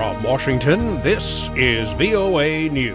From Washington, this is VOA News.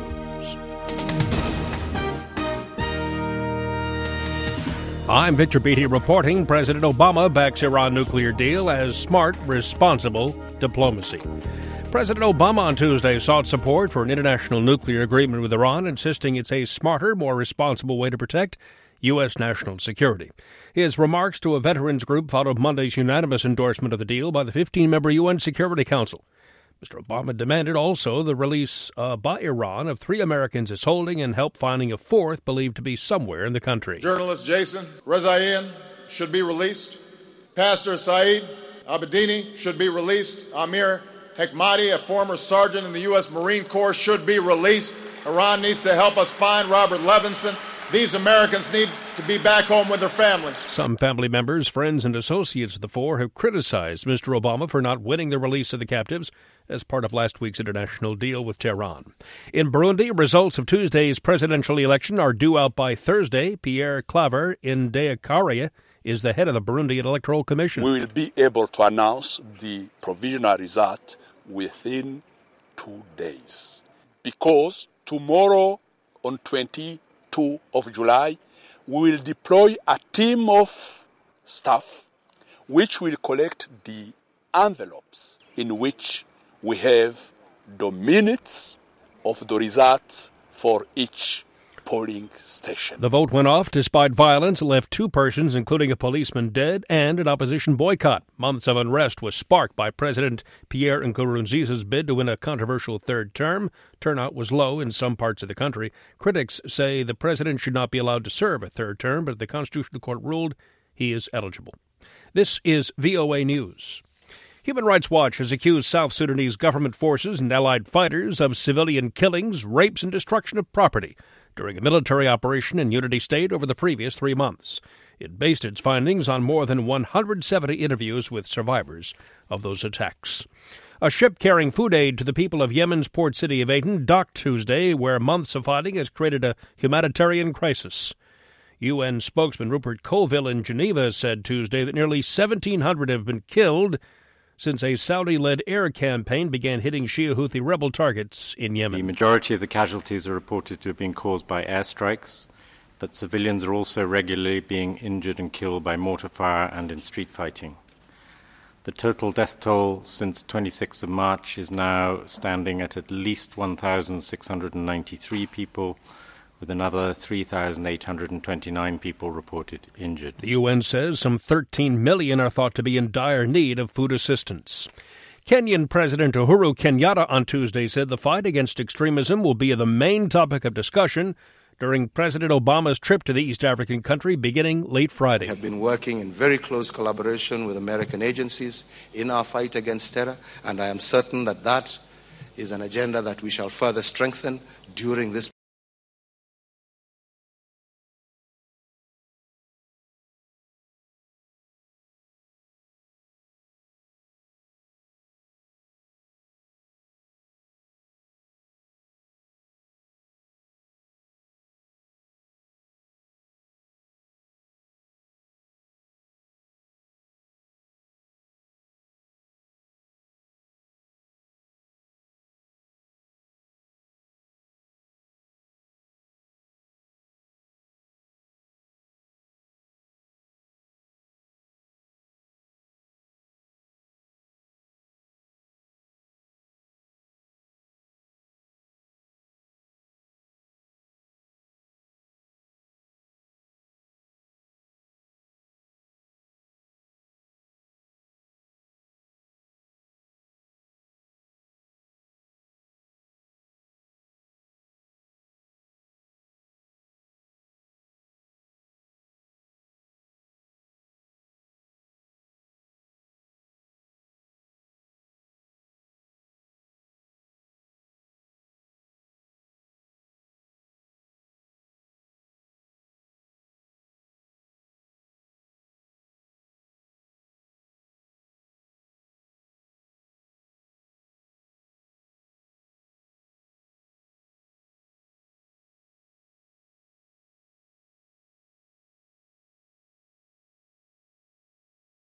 I'm Victor Beatty reporting President Obama backs Iran nuclear deal as smart, responsible diplomacy. President Obama on Tuesday sought support for an international nuclear agreement with Iran, insisting it's a smarter, more responsible way to protect U.S. national security. His remarks to a veterans group followed Monday's unanimous endorsement of the deal by the 15-member UN Security Council. Mr. Obama demanded also the release by Iran of 3 Americans it's holding and help finding a 4th believed to be somewhere in the country. Journalist Jason Rezaian should be released. Pastor Saeed Abedini should be released. Amir Hekmati, a former sergeant in the U.S. Marine Corps, should be released. Iran needs to help us find Robert Levinson. These Americans need to be back home with their families. Some family members, friends, and associates of the 4 have criticized Mr. Obama for not winning the release of the captives as part of last week's international deal with Tehran. In Burundi, results of Tuesday's presidential election are due out by Thursday. Pierre Claver Ndayakariye is the head of the Burundian Electoral Commission. We will be able to announce the provisional result within 2 days, because tomorrow on 22 of July, we will deploy a team of staff which will collect the envelopes in which we have the minutes of the results for each polling station. The vote went off despite violence. It left 2 persons, including a policeman, dead and an opposition boycott. Months of unrest was sparked by President Pierre Nkurunziza's bid to win a controversial 3rd term. Turnout was low in some parts of the country. Critics say the president should not be allowed to serve a 3rd term, but the Constitutional Court ruled he is eligible. This is VOA News. Human Rights Watch has accused South Sudanese government forces and allied fighters of civilian killings, rapes, and destruction of property during a military operation in Unity State over the previous 3 months. It based its findings on more than 170 interviews with survivors of those attacks. A ship carrying food aid to the people of Yemen's port city of Aden docked Tuesday, where months of fighting has created a humanitarian crisis. UN spokesman Rupert Colville in Geneva said Tuesday that nearly 1,700 have been killed since a Saudi-led air campaign began hitting Shia Houthi rebel targets in Yemen. The majority of the casualties are reported to have been caused by airstrikes, but civilians are also regularly being injured and killed by mortar fire and in street fighting. The total death toll since 26th of March is now standing at least 1,693 people, with another 3,829 people reported injured. The UN says some 13 million are thought to be in dire need of food assistance. Kenyan President Uhuru Kenyatta on Tuesday said the fight against extremism will be the main topic of discussion during President Obama's trip to the East African country beginning late Friday. We have been working in very close collaboration with American agencies in our fight against terror, and I am certain that that is an agenda that we shall further strengthen during this